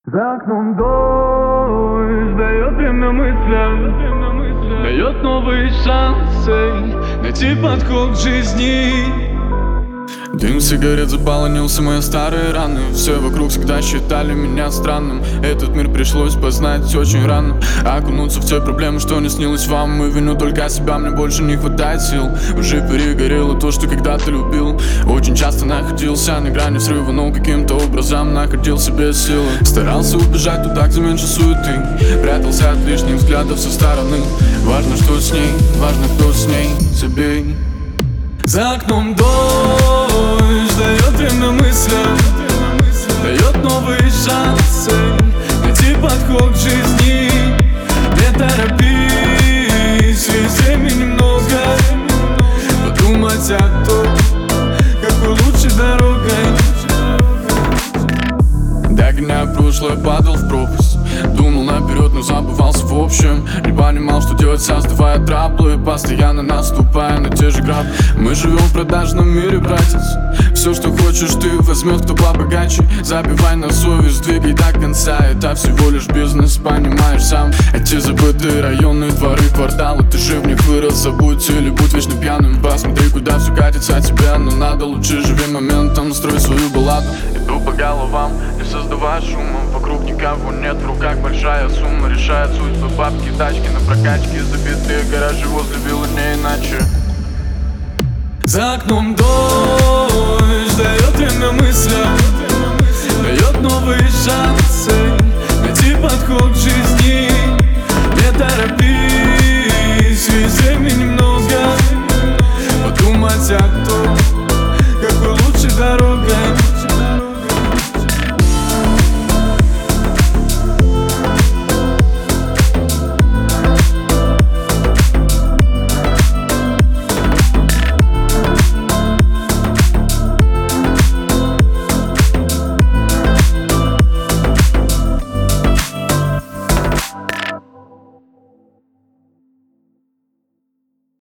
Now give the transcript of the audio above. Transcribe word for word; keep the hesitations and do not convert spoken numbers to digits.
За окном дождь дает время мыслям, дает новые шансы найти подход к жизни. Дым сигарет заполонился мои старые раны. Все вокруг всегда считали меня странным. Этот мир пришлось познать очень рано. Окунуться в те проблемы, что не снилось вам. Мы вину только себя, мне больше не хватает сил. Уже перегорело то, что когда-то любил. Очень часто находился на грани срыва, но каким-то образом находил себе силы. Старался убежать туда, где меньше суеты. Прятался от лишних взглядов со стороны. Важно, что с ней, важно, кто с ней. Забей. За окном дождь дает время мыслям, дает новые шансы найти подход к жизни. Не торопись, ведь времени много. Подумать о том, какой лучшей дорогой. Догоняя прошлое, падал в пропасть. Думал наперед, но забывался в общем. Не понимал, что делать, создавая траблы, постоянно наступая на те же грабли. Мы живем в продажном мире, братец. Все, что хочешь, ты возьмет, кто побогаче. Забивай на совесть, двигай до конца. Это всего лишь бизнес, понимаешь сам. Эти забытые районы, дворы, кварталы. Ты же в них вырос, забудь или будь вечно пьяным. Посмотри, куда все катится от тебя. Но надо лучше живи моментом, строй свою балладу. Иду по головам, не создавай шума. Вокруг никого нет, в руках большая сумма. Решает судьбы бабки, тачки на прокачке. Забитые гаражи возле виллы, не иначе. За окном дождь дает время мыслям, дает новые шансы